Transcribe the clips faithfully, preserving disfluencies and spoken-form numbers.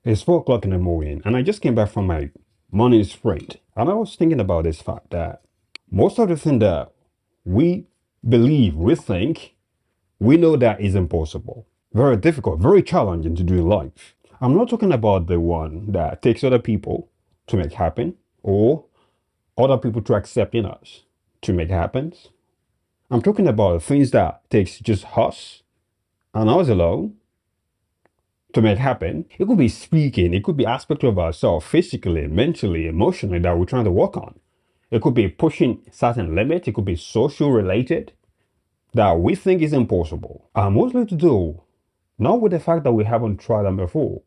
It's four o'clock in the morning, and I just came back from my morning sprint. And I was thinking about this fact that most of the thing that we believe, we think, we know that is impossible. Very difficult, very challenging to do in life. I'm not talking about the one that takes other people to make happen or other people to accept in us to make happen. I'm talking about things that takes just us and us alone to make happen. It could be speaking, it could be aspects of ourselves, physically, mentally, emotionally, that we're trying to work on. It could be pushing certain limits, it could be social related that we think is impossible. And mostly to do not with the fact that we haven't tried them before.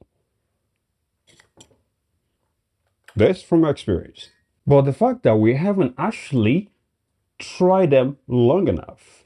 This from experience. But the fact that we haven't actually tried them long enough.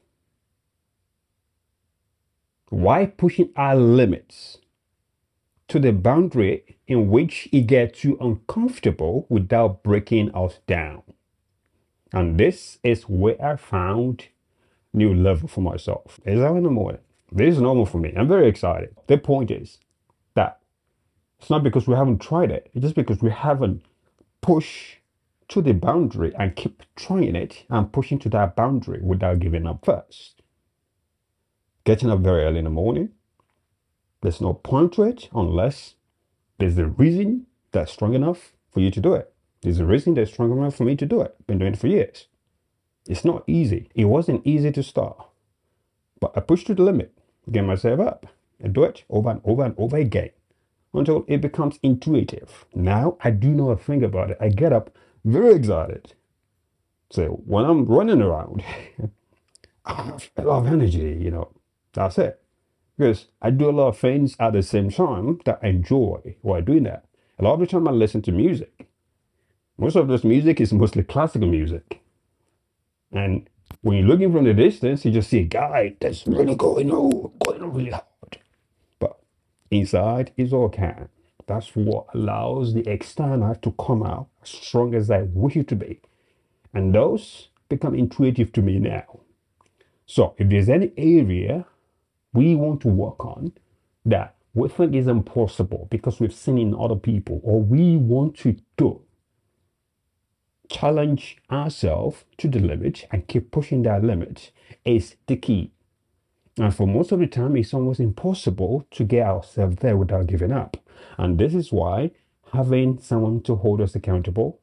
Why pushing our limits to the boundary in which it gets too uncomfortable without breaking us down? And this is where I found new level for myself. It's out in the morning. This is normal for me. I'm very excited. The point is that it's not because we haven't tried it. It's just because we haven't pushed to the boundary and keep trying it and pushing to that boundary without giving up first. Getting up very early in the morning, there's no point to it unless there's a reason that's strong enough for you to do it. There's a reason that's strong enough for me to do it. Been doing it for years. It's not easy. It wasn't easy to start. But I pushed to the limit, get myself up, and do it over and over and over again until it becomes intuitive. Now I do know a thing about it. I get up very excited. So when I'm running around, I have a lot of energy, you know. That's it. Because I do a lot of things at the same time that I enjoy while doing that. A lot of the time I listen to music. Most of this music is mostly classical music. And when you're looking from the distance, you just see a guy that's really going, oh, going really hard. But inside is all calm. That's what allows the external to come out as strong as I wish it to be. And those become intuitive to me now. So if there's any area we want to work on that we think is impossible because we've seen in other people, or we want to do, challenge ourselves to the limit and keep pushing that limit is the key. And for most of the time, it's almost impossible to get ourselves there without giving up. And this is why having someone to hold us accountable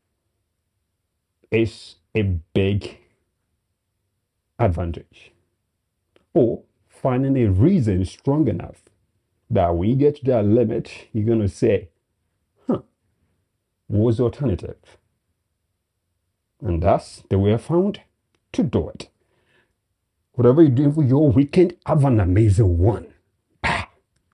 is a big advantage. Or finding a reason strong enough that when you get to that limit, you're going to say, huh, what was the alternative? And that's the way I found to do it. Whatever you're doing for your weekend, have an amazing one.